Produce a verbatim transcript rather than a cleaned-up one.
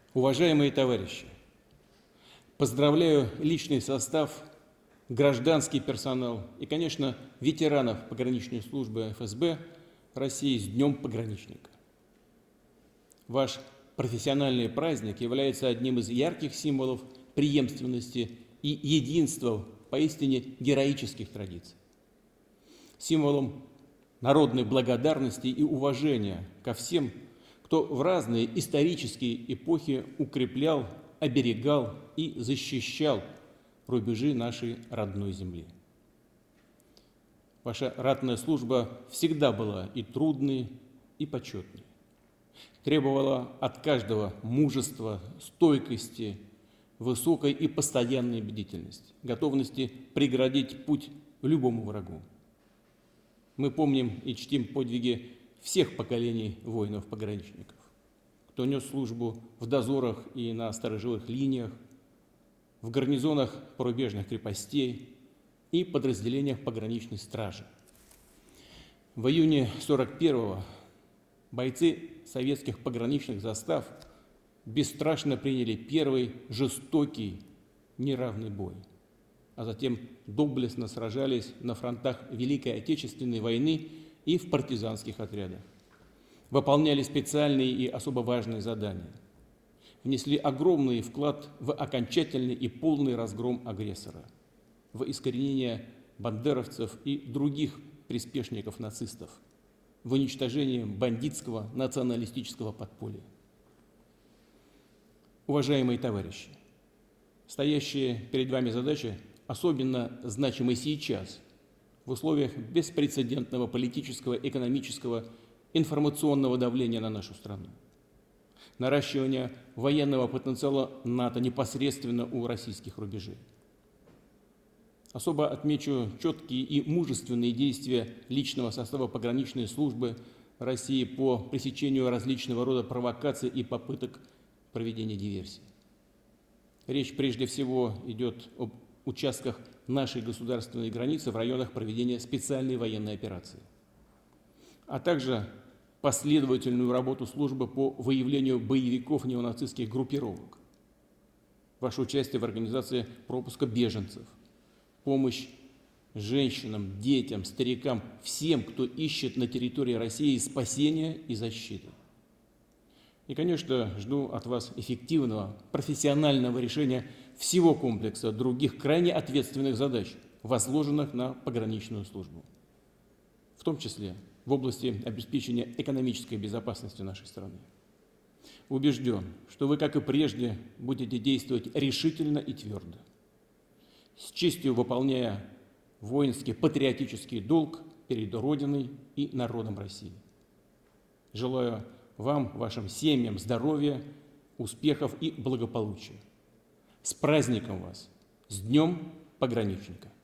Уважаемые товарищи, поздравляю личный состав, гражданский персонал и, конечно, ветеранов пограничной службы эф эс бэ России с Днем пограничника. Ваш профессиональный праздник является одним из ярких символов преемственности и единства поистине героических традиций, символом народной благодарности и уважения ко всем, кто в разные исторические эпохи укреплял, оберегал и защищал рубежи нашей родной земли. Ваша ратная служба всегда была и трудной, и почетной. Требовала от каждого мужества, стойкости, высокой и постоянной бдительности, готовности преградить путь любому врагу. Мы помним и чтим подвиги всех поколений воинов-пограничников, кто нес службу в дозорах и на сторожевых линиях, в гарнизонах порубежных крепостей и подразделениях пограничной стражи. В июне сорок первого бойцы советских пограничных застав бесстрашно приняли первый жестокий неравный бой, а затем доблестно сражались на фронтах Великой Отечественной войны и в партизанских отрядах, выполняли специальные и особо важные задания, внесли огромный вклад в окончательный и полный разгром агрессора, в искоренение бандеровцев и других приспешников нацистов, в уничтожение бандитского националистического подполья. Уважаемые товарищи, стоящие перед вами задачи особенно значимы сейчас, в условиях беспрецедентного политического, экономического, информационного давления на нашу страну, наращивания военного потенциала НАТО непосредственно у российских рубежей. Особо отмечу четкие и мужественные действия личного состава пограничной службы России по пресечению различного рода провокаций и попыток проведения диверсий. Речь прежде всего идет об участках нашей государственной границы в районах проведения специальной военной операции, а также последовательную работу службы по выявлению боевиков неонацистских группировок, ваше участие в организации пропуска беженцев, помощь женщинам, детям, старикам, всем, кто ищет на территории России спасения и защиты. И, конечно, жду от вас эффективного, профессионального решения всего комплекса других крайне ответственных задач, возложенных на пограничную службу, в том числе в области обеспечения экономической безопасности нашей страны. Убежден, что вы, как и прежде, будете действовать решительно и твердо, с честью выполняя воинский патриотический долг перед Родиной и народом России. Желаю вам, вашим семьям здоровья, успехов и благополучия. С праздником вас! С Днем пограничника!